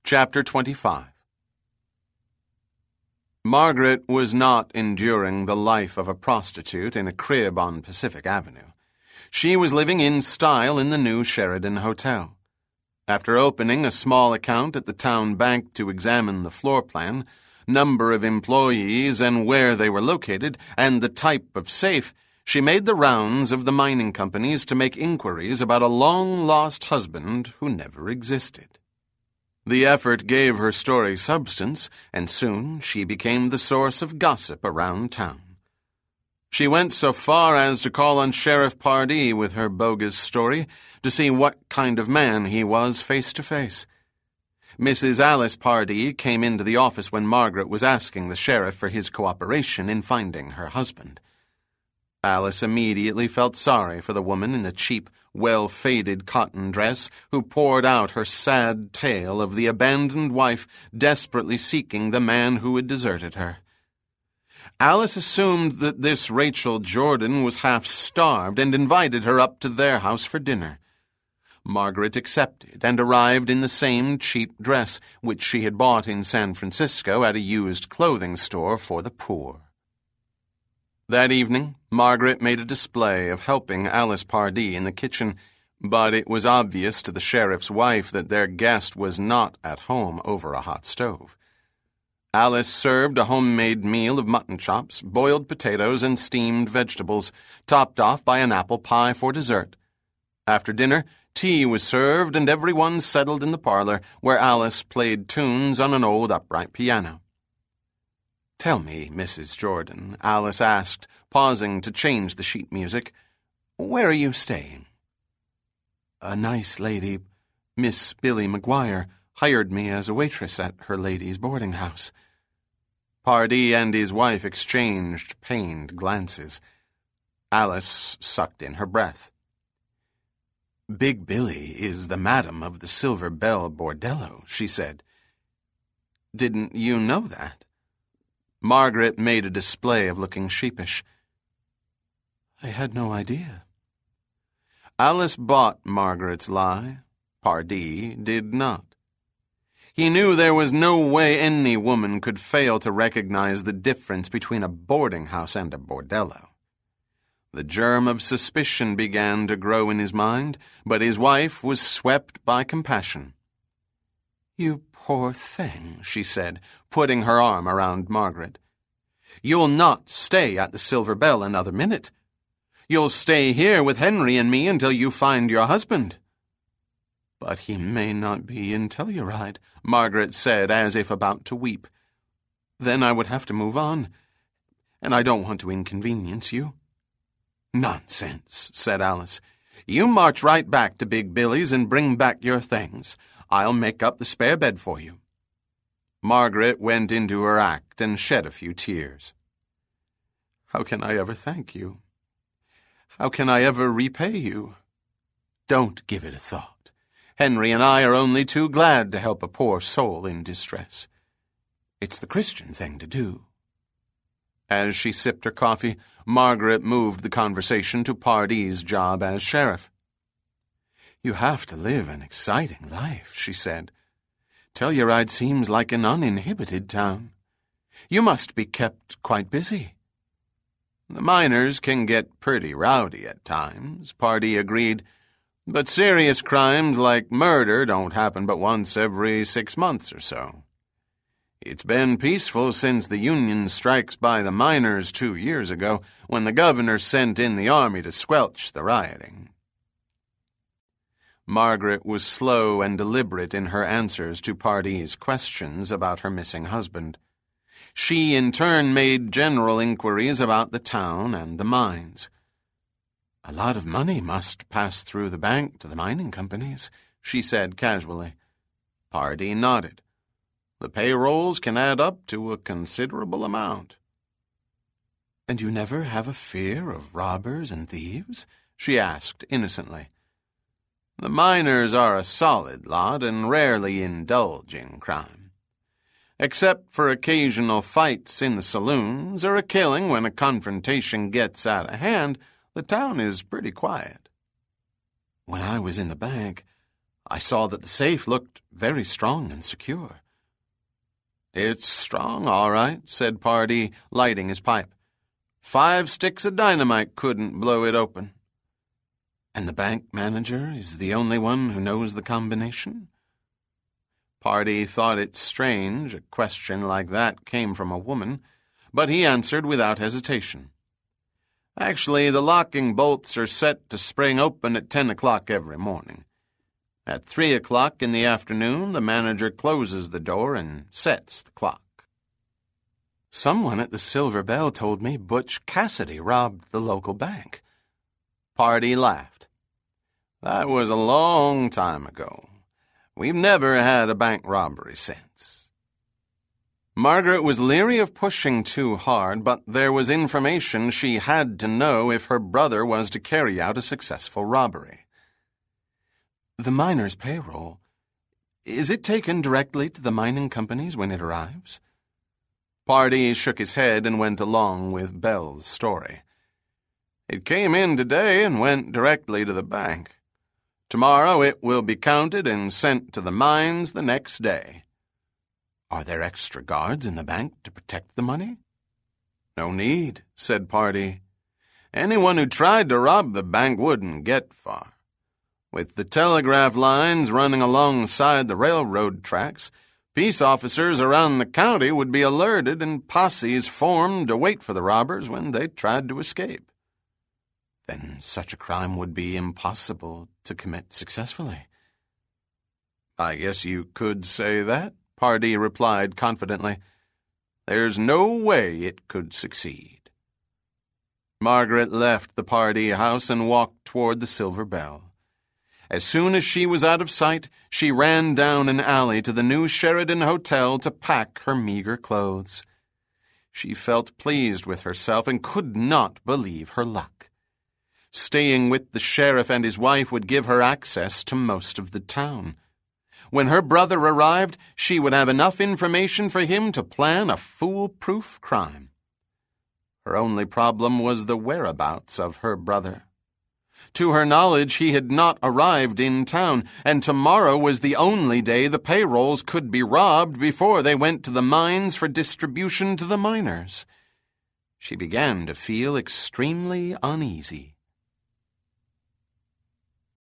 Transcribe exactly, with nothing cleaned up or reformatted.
Chapter twenty-five. Margaret was not enduring the life of a prostitute in a crib on Pacific Avenue. She was living in style in the new Sheridan Hotel. After opening a small account at the town bank to examine the floor plan, number of employees and where they were located, and the type of safe, she made the rounds of the mining companies to make inquiries about a long-lost husband who never existed. The effort gave her story substance, and soon she became the source of gossip around town. She went so far as to call on Sheriff Pardee with her bogus story to see what kind of man he was face to face. Missus Alice Pardee came into the office when Margaret was asking the sheriff for his cooperation in finding her husband. Alice immediately felt sorry for the woman in the cheap, well-faded cotton dress who poured out her sad tale of the abandoned wife desperately seeking the man who had deserted her. Alice assumed that this Rachel Jordan was half-starved and invited her up to their house for dinner. Margaret accepted and arrived in the same cheap dress which she had bought in San Francisco at a used clothing store for the poor. That evening, Margaret made a display of helping Alice Pardee in the kitchen, but it was obvious to the sheriff's wife that their guest was not at home over a hot stove. Alice served a homemade meal of mutton chops, boiled potatoes, and steamed vegetables, topped off by an apple pie for dessert. After dinner, tea was served and everyone settled in the parlor, where Alice played tunes on an old upright piano. "Tell me, Missus Jordan," Alice asked, pausing to change the sheet music, "where are you staying?" "A nice lady, Miss Billy McGuire, hired me as a waitress at her ladies' boarding house." Pardee and his wife exchanged pained glances. Alice sucked in her breath. "Big Billy is the madam of the Silver Bell Bordello," she said. "Didn't you know that?" Margaret made a display of looking sheepish. "I had no idea." Alice bought Margaret's lie. Pardee did not. He knew there was no way any woman could fail to recognize the difference between a boarding house and a bordello. The germ of suspicion began to grow in his mind, but his wife was swept by compassion. "You poor thing," she said, putting her arm around Margaret. "You'll not stay at the Silver Bell another minute. You'll stay here with Henry and me until you find your husband." "But he may not be in Telluride," Margaret said, as if about to weep. "Then I would have to move on, and I don't want to inconvenience you." "Nonsense," said Alice. "You march right back to Big Billy's and bring back your things. I'll make up the spare bed for you." Margaret went into her act and shed a few tears. "How can I ever thank you? How can I ever repay you?" "Don't give it a thought. Henry and I are only too glad to help a poor soul in distress. It's the Christian thing to do." As she sipped her coffee, Margaret moved the conversation to Pardee's job as sheriff. "You have to live an exciting life," she said. "Telluride seems like an uninhibited town. You must be kept quite busy." "The miners can get pretty rowdy at times," Pardee agreed, "but serious crimes like murder don't happen but once every six months or so. It's been peaceful since the Union strikes by the miners two years ago, when the governor sent in the army to squelch the rioting." Margaret was slow and deliberate in her answers to Pardee's questions about her missing husband. She, in turn, made general inquiries about the town and the mines. "A lot of money must pass through the bank to the mining companies," she said casually. Pardee nodded. "The payrolls can add up to a considerable amount." "And you never have a fear of robbers and thieves?" she asked innocently. "The miners are a solid lot and rarely indulge in crime. Except for occasional fights in the saloons or a killing when a confrontation gets out of hand, the town is pretty quiet." "When I was in the bank, I saw that the safe looked very strong and secure. "It's strong, all right," said Pardee, lighting his pipe. "Five sticks of dynamite couldn't blow it open." "And the bank manager is the only one who knows the combination?" Pardee thought it strange a question like that came from a woman, but he answered without hesitation. "Actually, the locking bolts are set to spring open at ten o'clock every morning. At three o'clock in the afternoon, the manager closes the door and sets the clock." "Someone at the Silver Bell told me Butch Cassidy robbed the local bank." Pardee laughed. "That was a long time ago. We've never had a bank robbery since." Margaret was leery of pushing too hard, but there was information she had to know if her brother was to carry out a successful robbery. "The miner's payroll. Is it taken directly to the mining companies when it arrives?" Pardee shook his head and went along with Bell's story. "It came in today and went directly to the bank. Tomorrow it will be counted and sent to the mines the next day." "Are there extra guards in the bank to protect the money?" "No need," said Pardee. "Anyone who tried to rob the bank wouldn't get far. With the telegraph lines running alongside the railroad tracks, peace officers around the county would be alerted and posses formed to wait for the robbers when they tried to escape." "Then such a crime would be impossible to commit successfully." "I guess you could say that," Pardee replied confidently. "There's no way it could succeed." Margaret left the Pardee house and walked toward the Silver Bell. As soon as she was out of sight, she ran down an alley to the new Sheridan Hotel to pack her meager clothes. She felt pleased with herself and could not believe her luck. Staying with the sheriff and his wife would give her access to most of the town. When her brother arrived, she would have enough information for him to plan a foolproof crime. Her only problem was the whereabouts of her brother. To her knowledge, he had not arrived in town, and tomorrow was the only day the payrolls could be robbed before they went to the mines for distribution to the miners. She began to feel extremely uneasy.